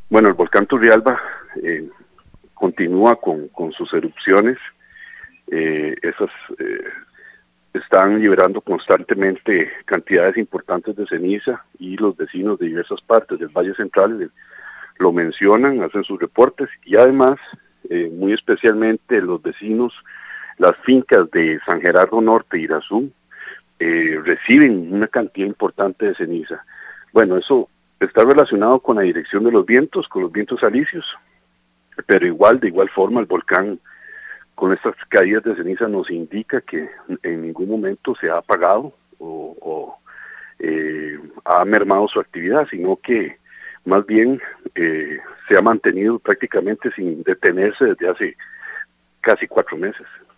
Bueno, el volcán Turrialba continúa con sus erupciones. Esas están liberando constantemente cantidades importantes de ceniza y los vecinos de diversas partes del Valle Central lo mencionan, hacen sus reportes y además, muy especialmente los vecinos, las fincas de San Gerardo Norte y Irazú, reciben una cantidad importante de ceniza. Bueno, eso está relacionado con la dirección de los vientos, con los vientos alisios, pero de igual forma el volcán con estas caídas de ceniza nos indica que en ningún momento se ha apagado o ha mermado su actividad, sino que más bien se ha mantenido prácticamente sin detenerse desde hace casi 4 meses.